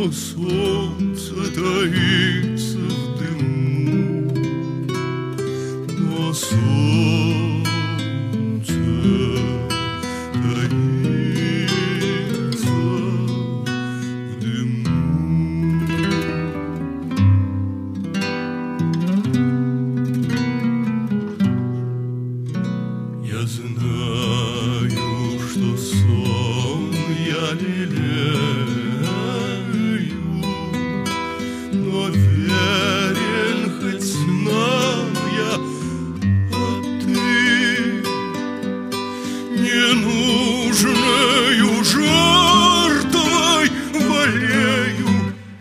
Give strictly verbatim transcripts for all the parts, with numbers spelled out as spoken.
но солнце таится в дыму, но солнце таится в дыму. Я знаю, что сон я лелею, но верен хоть снам я, а ты ненужною жертвой валею,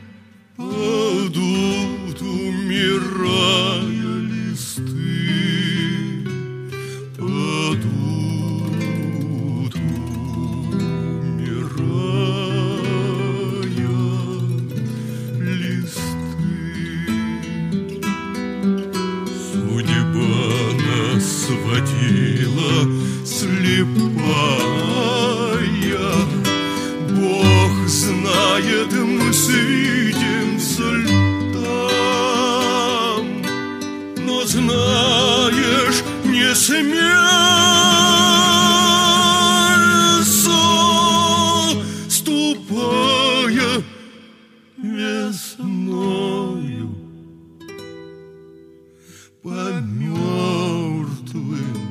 падут, умирая листы, падут, умирая листы. Судьба нас сводила слепая, Бог знает, мы свидимся ль там, но знаешь, не смейся, ступая весною по мертвым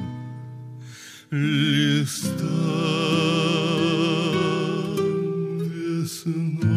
листам весны.